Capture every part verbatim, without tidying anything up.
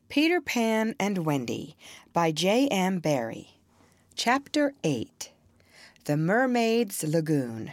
Peter Pan and Wendy by J M Barrie. Chapter eight. The Mermaid's Lagoon.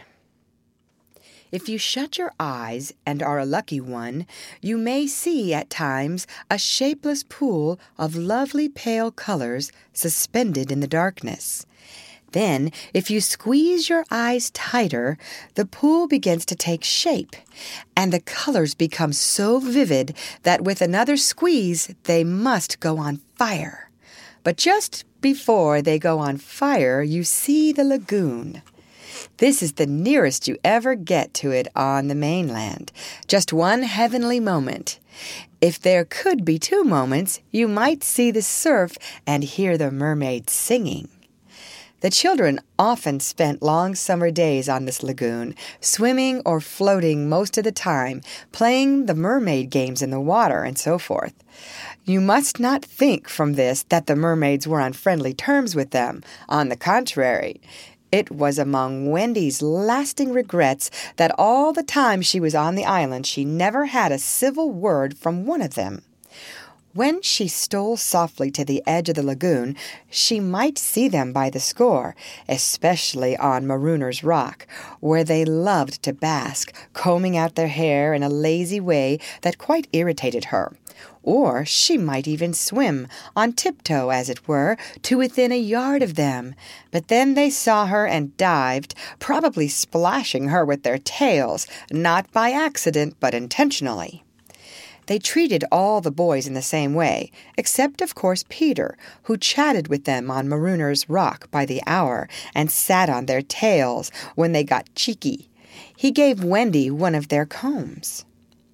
If you shut your eyes and are a lucky one, you may see at times a shapeless pool of lovely pale colors suspended in the darkness. Then, if you squeeze your eyes tighter, the pool begins to take shape, and the colors become so vivid that with another squeeze they must go on fire. But just before they go on fire, you see the lagoon. This is the nearest you ever get to it on the mainland, just one heavenly moment. If there could be two moments, you might see the surf and hear the mermaids singing. The children often spent long summer days on this lagoon, swimming or floating most of the time, playing the mermaid games in the water and so forth. You must not think from this that the mermaids were on friendly terms with them. On the contrary, it was among Wendy's lasting regrets that all the time she was on the island she never had a civil word from one of them. When she stole softly to the edge of the lagoon, she might see them by the score, especially on Marooner's Rock, where they loved to bask, combing out their hair in a lazy way that quite irritated her. Or she might even swim, on tiptoe as it were, to within a yard of them. But then they saw her and dived, probably splashing her with their tails, not by accident but intentionally. They treated all the boys in the same way, except, of course, Peter, who chatted with them on Marooner's Rock by the hour and sat on their tails when they got cheeky. He gave Wendy one of their combs.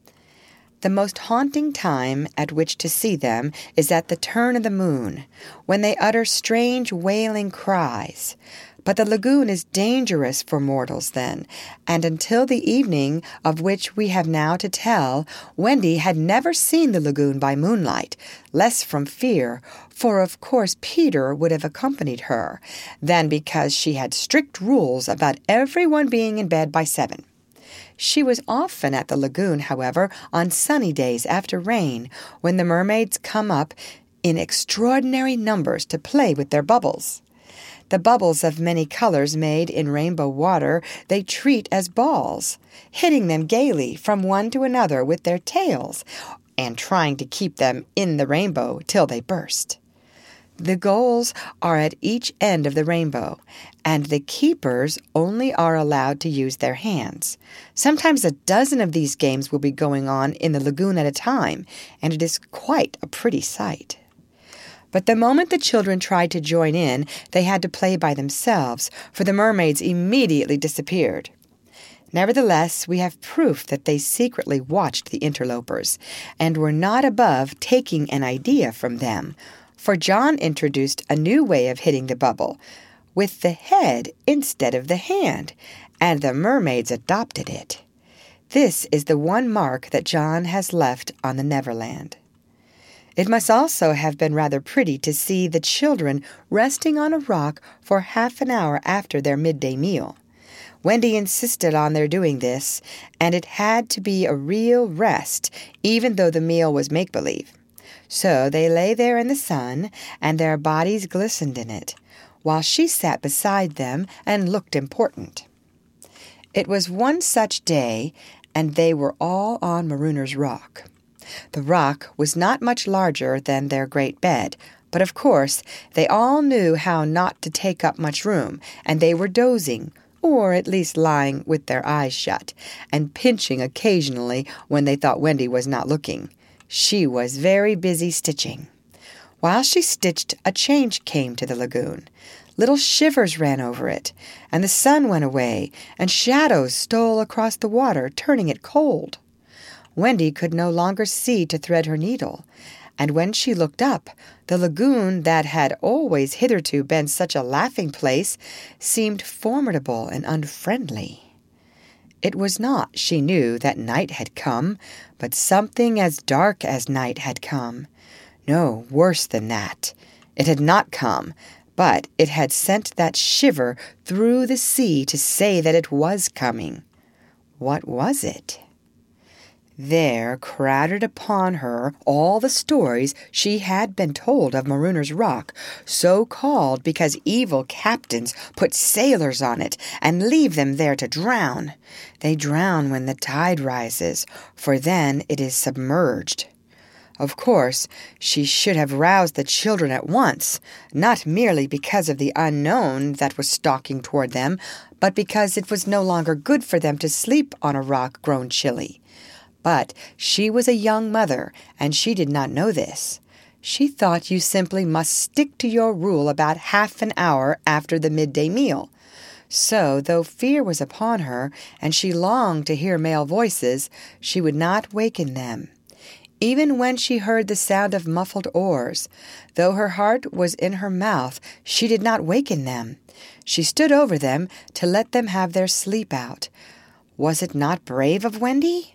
The most haunting time at which to see them is at the turn of the moon, when they utter strange wailing cries. But the lagoon is dangerous for mortals then, and until the evening of which we have now to tell, Wendy had never seen the lagoon by moonlight, less from fear, for of course Peter would have accompanied her, than because she had strict rules about everyone being in bed by seven. She was often at the lagoon, however, on sunny days after rain, when the mermaids come up in extraordinary numbers to play with their bubbles. The bubbles of many colors made in rainbow water they treat as balls, hitting them gaily from one to another with their tails, and trying to keep them in the rainbow till they burst. The goals are at each end of the rainbow, and the keepers only are allowed to use their hands. Sometimes a dozen of these games will be going on in the lagoon at a time, and it is quite a pretty sight. But the moment the children tried to join in, they had to play by themselves, for the mermaids immediately disappeared. Nevertheless, we have proof that they secretly watched the interlopers, and were not above taking an idea from them, for John introduced a new way of hitting the bubble, with the head instead of the hand, and the mermaids adopted it. This is the one mark that John has left on the Neverland. It must also have been rather pretty to see the children resting on a rock for half an hour after their midday meal. Wendy insisted on their doing this, and it had to be a real rest, even though the meal was make-believe. So they lay there in the sun, and their bodies glistened in it, while she sat beside them and looked important. It was one such day, and they were all on Marooner's Rock. The rock was not much larger than their great bed, but of course they all knew how not to take up much room, and they were dozing, or at least lying with their eyes shut, and pinching occasionally when they thought Wendy was not looking. She was very busy stitching. While she stitched, a change came to the lagoon. Little shivers ran over it, and the sun went away, and shadows stole across the water, turning it cold. Wendy could no longer see to thread her needle, and when she looked up, the lagoon that had always hitherto been such a laughing place seemed formidable and unfriendly. It was not, she knew, that night had come, but something as dark as night had come. No, worse than that. It had not come, but it had sent that shiver through the sea to say that it was coming. What was it? There crowded upon her all the stories she had been told of Marooner's Rock, so called because evil captains put sailors on it and leave them there to drown. They drown when the tide rises, for then it is submerged. Of course, she should have roused the children at once, not merely because of the unknown that was stalking toward them, but because it was no longer good for them to sleep on a rock grown chilly. But she was a young mother, and she did not know this. She thought you simply must stick to your rule about half an hour after the midday meal. So, though fear was upon her, and she longed to hear male voices, she would not waken them. Even when she heard the sound of muffled oars, though her heart was in her mouth, she did not waken them. She stood over them to let them have their sleep out. Was it not brave of Wendy?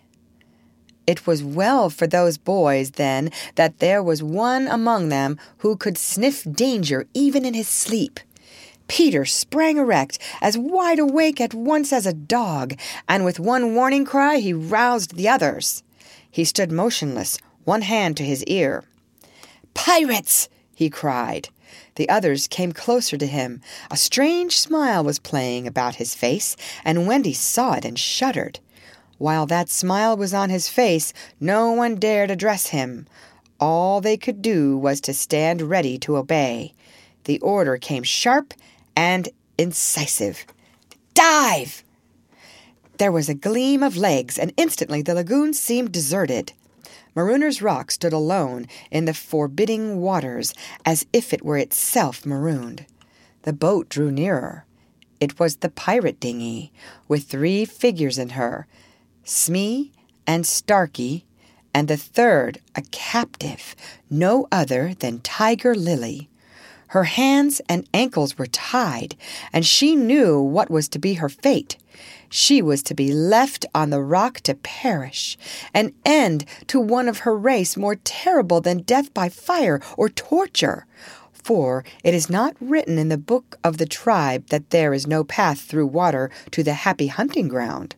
It was well for those boys, then, that there was one among them who could sniff danger even in his sleep. Peter sprang erect, as wide awake at once as a dog, and with one warning cry he roused the others. He stood motionless, one hand to his ear. "Pirates!" he cried. The others came closer to him. A strange smile was playing about his face, and Wendy saw it and shuddered. While that smile was on his face, no one dared address him. All they could do was to stand ready to obey. The order came sharp and incisive. "Dive!" There was a gleam of legs, and instantly the lagoon seemed deserted. Marooner's Rock stood alone in the forbidding waters, as if it were itself marooned. The boat drew nearer. It was the pirate dinghy, with three figures in her, Smee and Starkey, and the third a captive, no other than Tiger Lily. Her hands and ankles were tied, and she knew what was to be her fate. She was to be left on the rock to perish, an end to one of her race more terrible than death by fire or torture. For it is not written in the book of the tribe that there is no path through water to the happy hunting ground.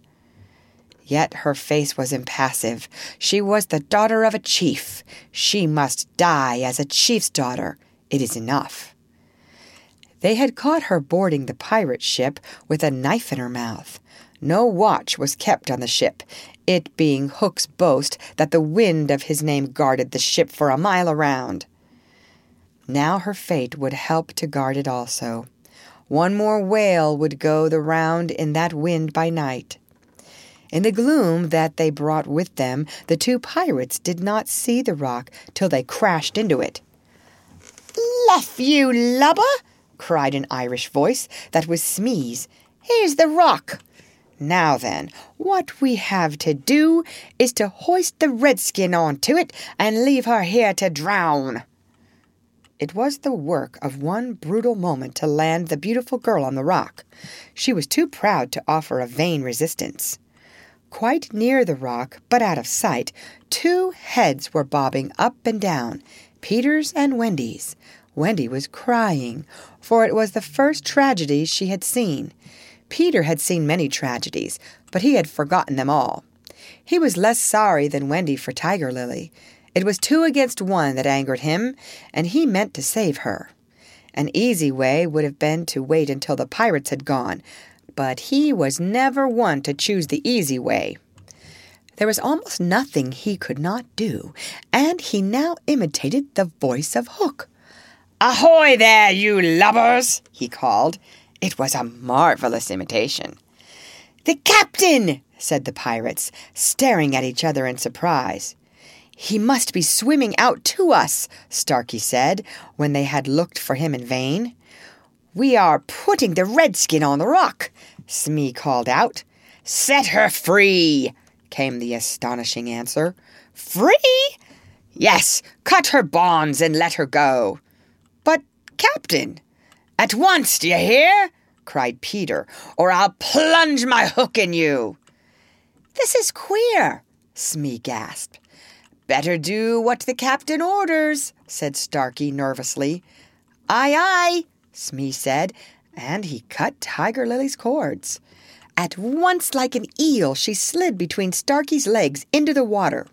Yet her face was impassive. She was the daughter of a chief. She must die as a chief's daughter. It is enough. They had caught her boarding the pirate ship with a knife in her mouth. No watch was kept on the ship, it being Hook's boast that the wind of his name guarded the ship for a mile around. Now her fate would help to guard it also. One more whale would go the round in that wind by night. In the gloom that they brought with them, the two pirates did not see the rock till they crashed into it. "Luff, you lubber!" cried an Irish voice that was Smee's. "Here's the rock. Now then, what we have to do is to hoist the redskin onto it and leave her here to drown." It was the work of one brutal moment to land the beautiful girl on the rock. She was too proud to offer a vain resistance. Quite near the rock, but out of sight, two heads were bobbing up and down, Peter's and Wendy's. Wendy was crying, for it was the first tragedy she had seen. Peter had seen many tragedies, but he had forgotten them all. He was less sorry than Wendy for Tiger Lily. It was two against one that angered him, and he meant to save her. An easy way would have been to wait until the pirates had gone, but he was never one to choose the easy way. There was almost nothing he could not do, and he now imitated the voice of Hook. "Ahoy there, you lubbers!" he called. It was a marvelous imitation. "The captain!" said the pirates, staring at each other in surprise. "He must be swimming out to us," Starkey said, when they had looked for him in vain. "We are putting the redskin on the rock," Smee called out. "Set her free," came the astonishing answer. "Free?" "Yes, cut her bonds and let her go." "But, Captain—" "At once, do you hear?" cried Peter, "or I'll plunge my hook in you." "This is queer," Smee gasped. "Better do what the captain orders," said Starkey nervously. "Aye, aye," Smee said, and he cut Tiger Lily's cords. At once, like an eel, she slid between Starkey's legs into the water.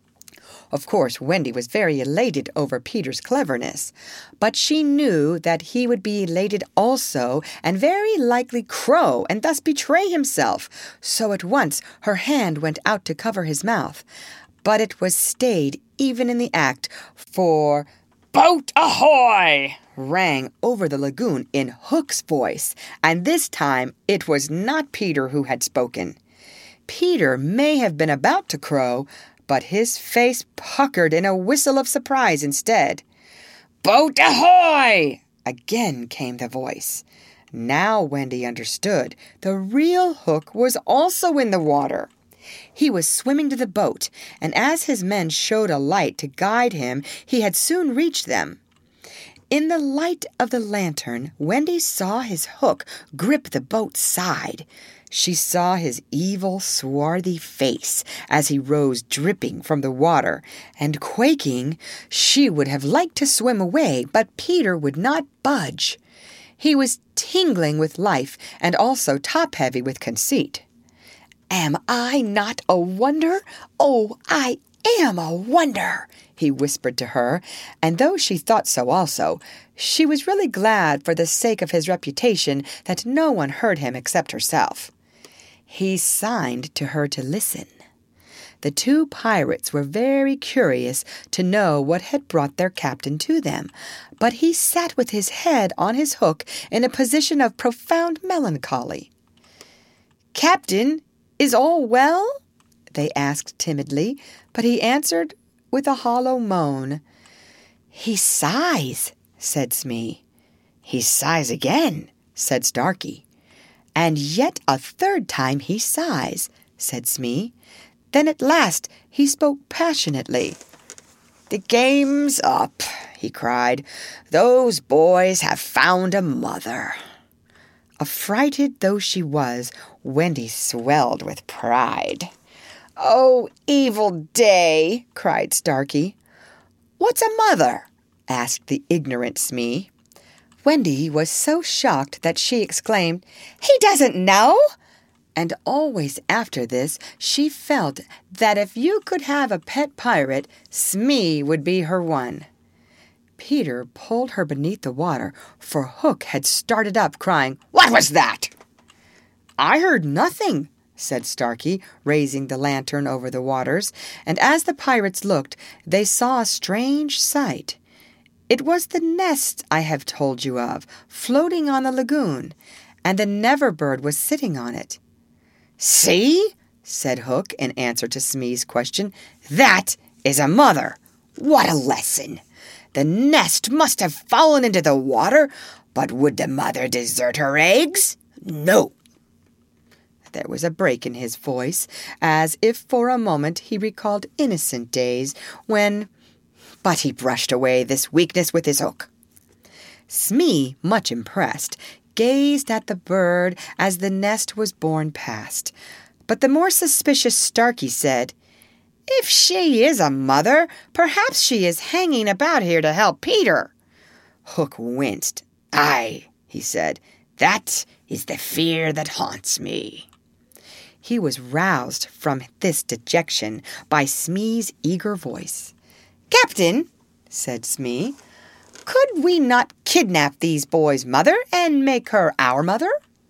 Of course, Wendy was very elated over Peter's cleverness, but she knew that he would be elated also and very likely crow and thus betray himself. So at once her hand went out to cover his mouth, but it was stayed even in the act, for "Boat ahoy!" rang over the lagoon in Hook's voice, and this time it was not Peter who had spoken. Peter may have been about to crow, but his face puckered in a whistle of surprise instead. "Boat ahoy!" again came the voice. Now Wendy understood. The real Hook was also in the water. He was swimming to the boat, and as his men showed a light to guide him, he had soon reached them. In the light of the lantern, Wendy saw his hook grip the boat's side. She saw his evil, swarthy face as he rose dripping from the water, and quaking, she would have liked to swim away, but Peter would not budge. He was tingling with life and also top-heavy with conceit. "Am I not a wonder? Oh, I am a wonder," he whispered to her, and though she thought so also, she was really glad for the sake of his reputation that no one heard him except herself. He signed to her to listen. The two pirates were very curious to know what had brought their captain to them, but he sat with his head on his hook in a position of profound melancholy. "Captain, is all well?" they asked timidly, but he answered with a hollow moan. "He sighs," said Smee. "He sighs again," said Starkey. "And yet a third time he sighs," said Smee. Then at last he spoke passionately. "The game's up," he cried. "Those boys have found a mother." Affrighted though she was, Wendy swelled with pride. "Oh, evil day!" cried Starkey. "What's a mother?" asked the ignorant Smee. Wendy was so shocked that she exclaimed, "He doesn't know!" And always after this she felt that if you could have a pet pirate, Smee would be her one. Peter pulled her beneath the water, for Hook had started up, crying, "What was that?" "I heard nothing," said Starkey, raising the lantern over the waters, and as the pirates looked, they saw a strange sight. It was the nest I have told you of, floating on the lagoon, and the Never-bird was sitting on it. "See," said Hook in answer to Smee's question, "that is a mother. What a lesson! The nest must have fallen into the water, but would the mother desert her eggs? No." There was a break in his voice, as if for a moment he recalled innocent days when... But he brushed away this weakness with his hook. Smee, much impressed, gazed at the bird as the nest was borne past. But the more suspicious Starkey said, "If she is a mother, perhaps she is hanging about here to help Peter." Hook winced. "Aye," he said, "that is the fear that haunts me." He was roused from this dejection by Smee's eager voice. "Captain," said Smee, "could we not kidnap these boys' mother and make her our mother?"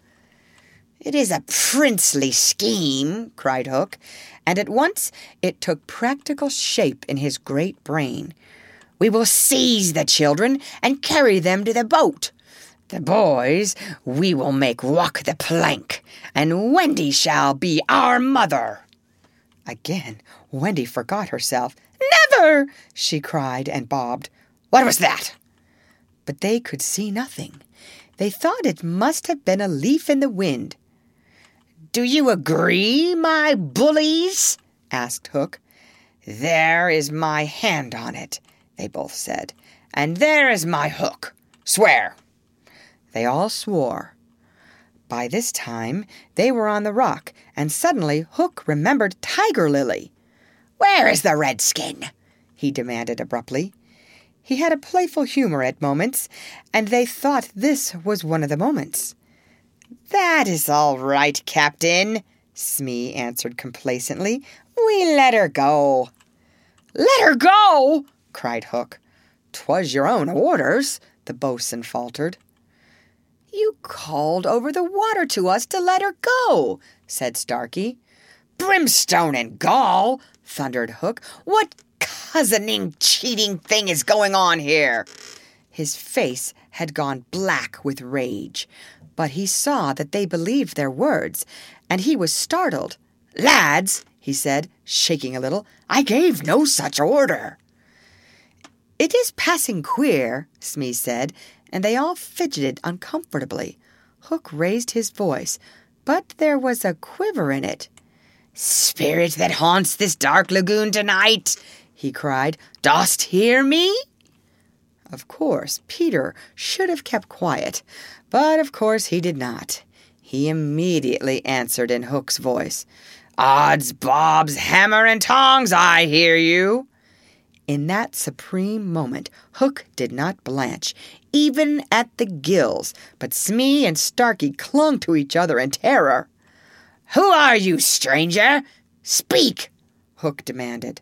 "It is a princely scheme," cried Hook, and at once it took practical shape in his great brain. "We will seize the children and carry them to the boat. The boys we will make walk the plank, and Wendy shall be our mother." Again Wendy forgot herself. "Never!" she cried and bobbed. "What was that?" But they could see nothing. They thought it must have been a leaf in the wind. "Do you agree, my bullies?" asked Hook. "There is my hand on it," they both said, "and there is my hook. Swear." They all swore. By this time they were on the rock, and suddenly Hook remembered Tiger Lily. "Where is the redskin?" he demanded abruptly. He had a playful humor at moments, and they thought this was one of the moments. "That is all right, Captain," Smee answered complacently. "We let her go." "Let her go!" cried Hook. "'Twas your own orders," the boatswain faltered. "You called over the water to us to let her go," said Starkey. "Brimstone and gall!" thundered Hook. "What cozening, cheating thing is going on here?" His face had gone black with rage, but he saw that they believed their words, and he was startled. "Lads," he said, shaking a little, "I gave no such order." "It is passing queer," Smee said, and they all fidgeted uncomfortably. Hook raised his voice, but there was a quiver in it. "Spirit that haunts this dark lagoon tonight," he cried, "dost hear me?" Of course, Peter should have kept quiet, but of course he did not. He immediately answered in Hook's voice, "Odds bobs, hammer and tongs, I hear you." In that supreme moment, Hook did not blanch, even at the gills, but Smee and Starkey clung to each other in terror. "Who are you, stranger? Speak!" Hook demanded.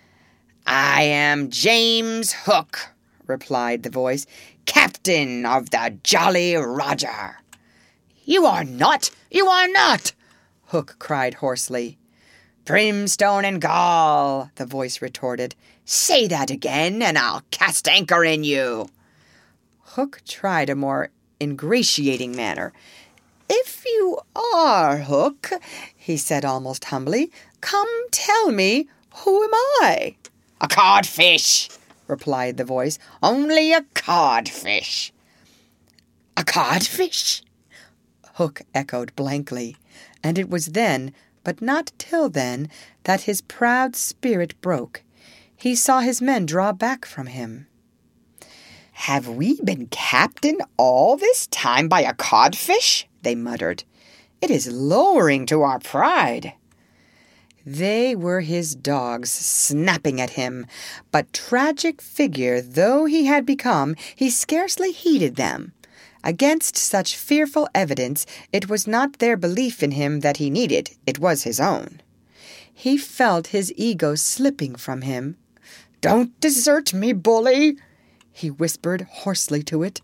"I am James Hook," replied the voice, "captain of the Jolly Roger." "You are not! You are not!" Hook cried hoarsely. "Brimstone and gall," the voice retorted. "Say that again, and I'll cast anchor in you." Hook tried a more ingratiating manner. "If you are Hook," he said almost humbly, "come tell me, who am I?" "A codfish," replied the voice. "Only a codfish." "A codfish?" Hook echoed blankly, and it was then, but not till then, that his proud spirit broke. He saw his men draw back from him. "Have we been captained all this time by a codfish?" they muttered. "It is lowering to our pride." They were his dogs, snapping at him, but tragic figure though he had become, he scarcely heeded them. Against such fearful evidence, it was not their belief in him that he needed, it was his own. He felt his ego slipping from him. "Don't desert me, bully," he whispered hoarsely to it.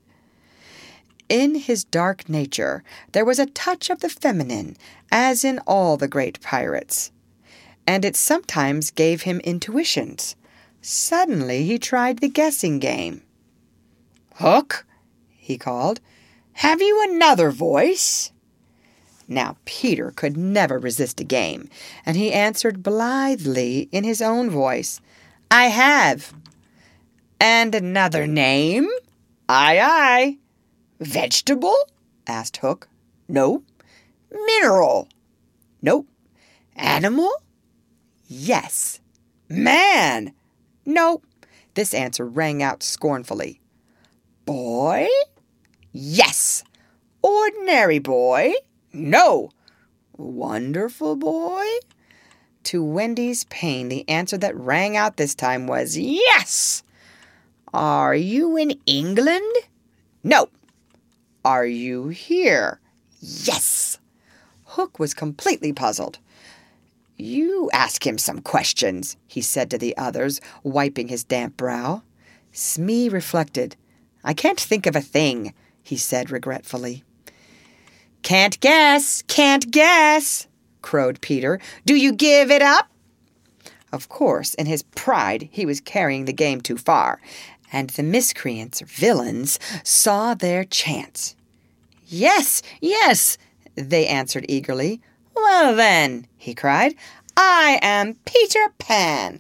In his dark nature there was a touch of the feminine, as in all the great pirates, and it sometimes gave him intuitions. Suddenly he tried the guessing game. "Hook," he called, "have you another voice?" Now Peter could never resist a game, and he answered blithely in his own voice, "I have." "And another name?" "Aye, aye." "Vegetable?" asked Hook. "No." "Mineral?" "No." "Animal?" "Yes." "Man?" "No." This answer rang out scornfully. "Boy?" "Yes." "Ordinary boy?" "No." "Wonderful boy?" To Wendy's pain, the answer that rang out this time was yes. "Are you in England?" "No." "Are you here?" "Yes." Hook was completely puzzled. "You ask him some questions," he said to the others, wiping his damp brow. Smee reflected. "I can't think of a thing," he said regretfully. "Can't guess, can't guess," crowed Peter. "Do you give it up?" Of course, in his pride, he was carrying the game too far, and the miscreants, villains, saw their chance. "Yes, yes," they answered eagerly. "Well then," he cried, "I am Peter Pan."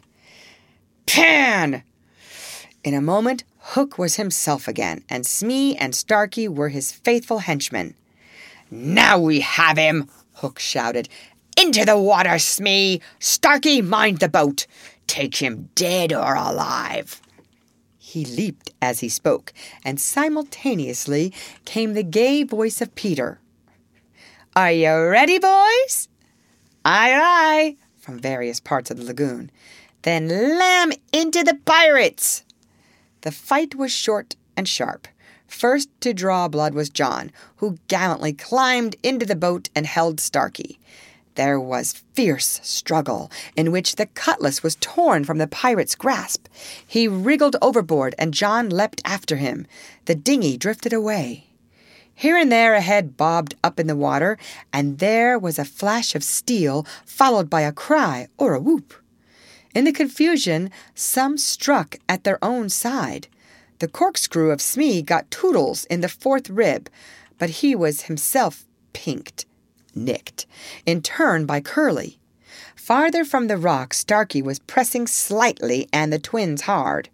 "Pan!" In a moment, Hook was himself again, and Smee and Starkey were his faithful henchmen. "Now we have him!" Hook shouted. "Into the water, Smee! Starkey, mind the boat! Take him dead or alive!" He leaped as he spoke, and simultaneously came the gay voice of Peter. "Are you ready, boys?" "Aye, aye," from various parts of the lagoon. "Then lam into the pirates!" The fight was short and sharp. First to draw blood was John, who gallantly climbed into the boat and held Starkey. There was fierce struggle, in which the cutlass was torn from the pirate's grasp. He wriggled overboard, and John leapt after him. The dinghy drifted away. Here and there a head bobbed up in the water, and there was a flash of steel, followed by a cry or a whoop. In the confusion, some struck at their own side. The corkscrew of Smee got Toodles in the fourth rib, but he was himself pinked. Nicked, in turn by Curly. Farther from the rock, Starkey was pressing slightly and the twins hard.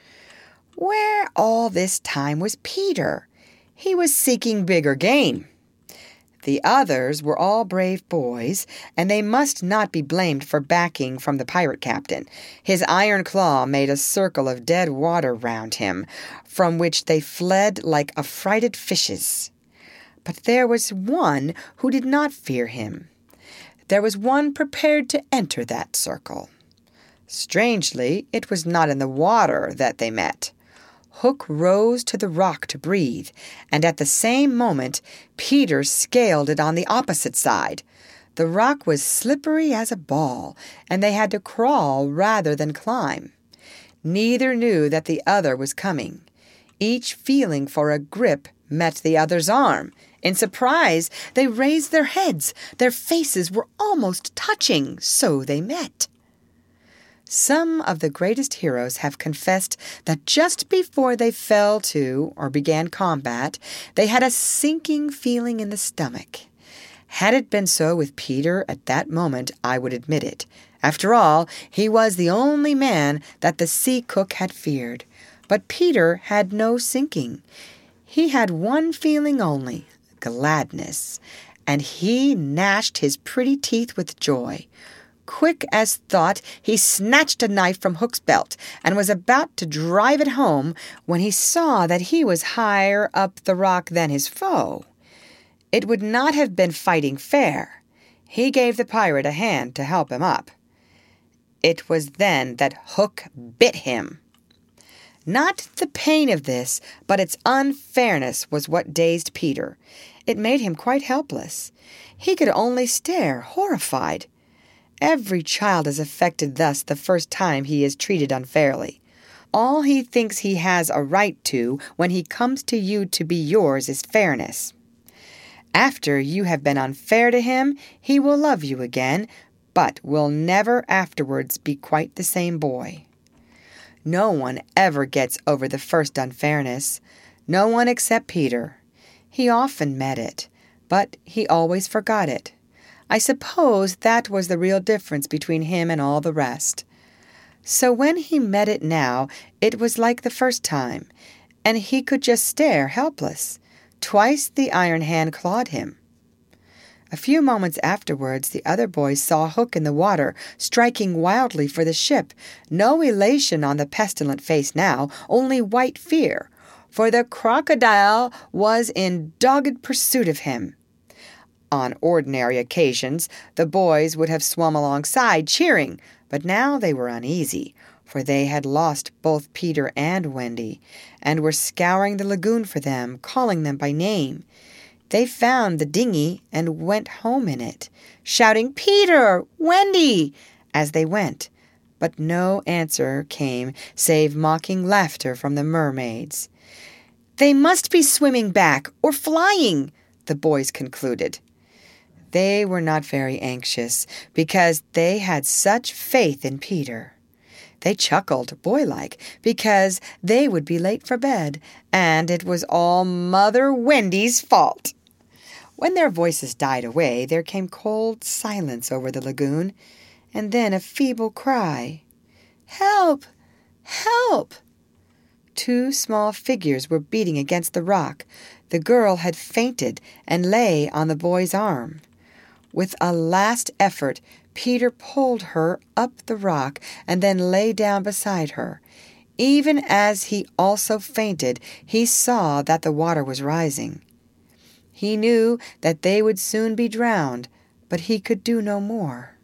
Where all this time was Peter? He was seeking bigger game. The others were all brave boys, and they must not be blamed for backing from the pirate captain. His iron claw made a circle of dead water round him, from which they fled like affrighted fishes. But there was one who did not fear him. There was one prepared to enter that circle. Strangely, it was not in the water that they met. Hook rose to the rock to breathe, and at the same moment Peter scaled it on the opposite side. The rock was slippery as a ball, and they had to crawl rather than climb. Neither knew that the other was coming. Each feeling for a grip met the other's arm. In surprise, they raised their heads. Their faces were almost touching, so they met. Some of the greatest heroes have confessed that just before they fell to or began combat, they had a sinking feeling in the stomach. Had it been so with Peter at that moment, I would admit it. After all, he was the only man that the sea cook had feared. But Peter had no sinking. He had one feeling only, gladness, and he gnashed his pretty teeth with joy. Quick as thought, he snatched a knife from Hook's belt and was about to drive it home when he saw that he was higher up the rock than his foe. It would not have been fighting fair. He gave the pirate a hand to help him up. It was then that Hook bit him. Not the pain of this, but its unfairness was what dazed Peter. It made him quite helpless. He could only stare, horrified. Every child is affected thus the first time he is treated unfairly. All he thinks he has a right to when he comes to you to be yours is fairness. After you have been unfair to him, he will love you again, but will never afterwards be quite the same boy. No one ever gets over the first unfairness. No one except Peter. He often met it, but he always forgot it. I suppose that was the real difference between him and all the rest. So when he met it now, it was like the first time, and he could just stare helpless. Twice the iron hand clawed him. A few moments afterwards, the other boys saw Hook in the water, striking wildly for the ship. No elation on the pestilent face now, only white fear, for the crocodile was in dogged pursuit of him. On ordinary occasions, the boys would have swum alongside, cheering, but now they were uneasy, for they had lost both Peter and Wendy, and were scouring the lagoon for them, calling them by name. They found the dinghy and went home in it, shouting, "Peter! Wendy!" as they went. But no answer came save mocking laughter from the mermaids. "They must be swimming back or flying," the boys concluded. They were not very anxious because they had such faith in Peter. They chuckled, boylike, because they would be late for bed, and it was all Mother Wendy's fault. When their voices died away, there came cold silence over the lagoon, and then a feeble cry. "Help! Help!" Two small figures were beating against the rock. The girl had fainted and lay on the boy's arm. With a last effort, Peter pulled her up the rock and then lay down beside her. Even as he also fainted, he saw that the water was rising. He knew that they would soon be drowned, but he could do no more.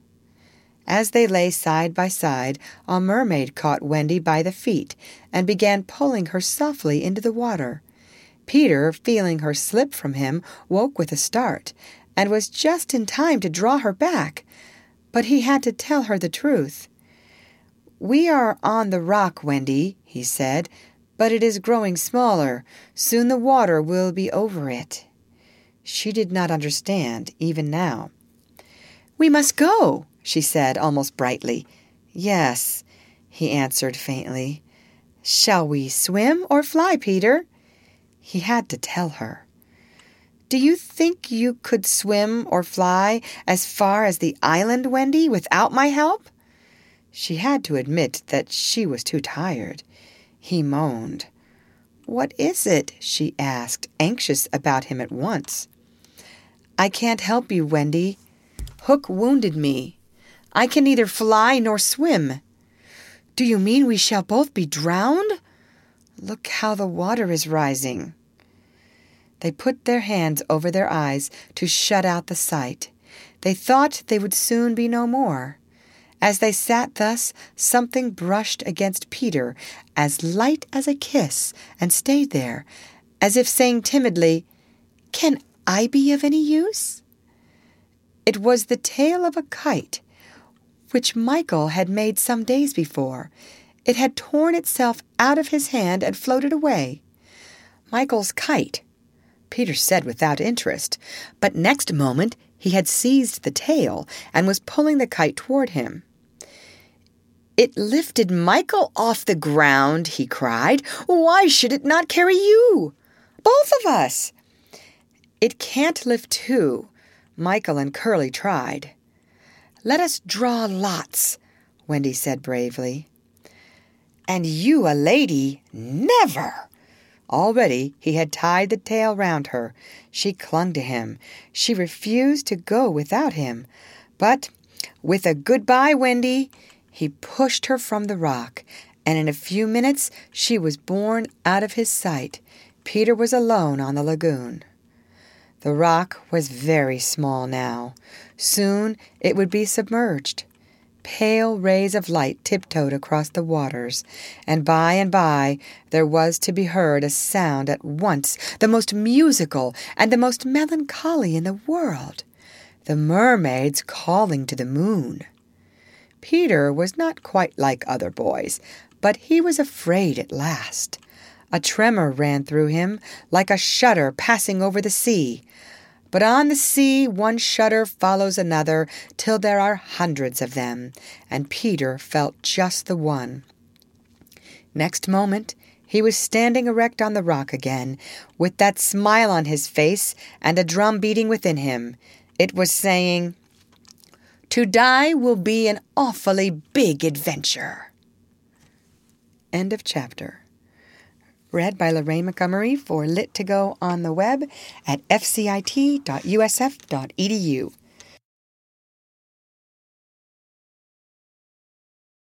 As they lay side by side, a mermaid caught Wendy by the feet and began pulling her softly into the water. Peter, feeling her slip from him, woke with a start, and was just in time to draw her back. But he had to tell her the truth. "We are on the rock, Wendy," he said, "but it is growing smaller. Soon the water will be over it." She did not understand, even now. "We must go," she said, almost brightly. "Yes," he answered faintly. "Shall we swim or fly, Peter?" He had to tell her. "Do you think you could swim or fly as far as the island, Wendy, without my help?" She had to admit that she was too tired. He moaned. "What is it?" she asked, anxious about him at once. "I can't help you, Wendy. Hook wounded me. I can neither fly nor swim." "Do you mean we shall both be drowned? Look how the water is rising." They put their hands over their eyes to shut out the sight. They thought they would soon be no more. As they sat thus, something brushed against Peter, as light as a kiss, and stayed there, as if saying timidly, "Can I be of any use?" It was the tail of a kite, which Michael had made some days before. It had torn itself out of his hand and floated away. Michael's kite, Peter said without interest, but next moment he had seized the tail and was pulling the kite toward him. "It lifted Michael off the ground," he cried. "Why should it not carry you? Both of us." "It can't lift two." Michael and Curly tried. "Let us draw lots," Wendy said bravely. "And you a lady? Never!" Already he had tied the tail round her. She clung to him. She refused to go without him. But with a "Goodbye, Wendy," he pushed her from the rock, and in a few minutes she was borne out of his sight. Peter was alone on the lagoon. The rock was very small now. Soon it would be submerged. Pale rays of light tiptoed across the waters, and by and by there was to be heard a sound at once the most musical and the most melancholy in the world, the mermaids calling to the moon. Peter was not quite like other boys, but he was afraid at last. A tremor ran through him, like a shudder passing over the sea. But on the sea one shudder follows another till there are hundreds of them, and Peter felt just the one. Next moment he was standing erect on the rock again, with that smile on his face and a drum beating within him. It was saying, "To die will be an awfully big adventure." End of chapter. Read by Lorraine Montgomery for Lit to Go on the web at f c i t dot u s f dot e d u.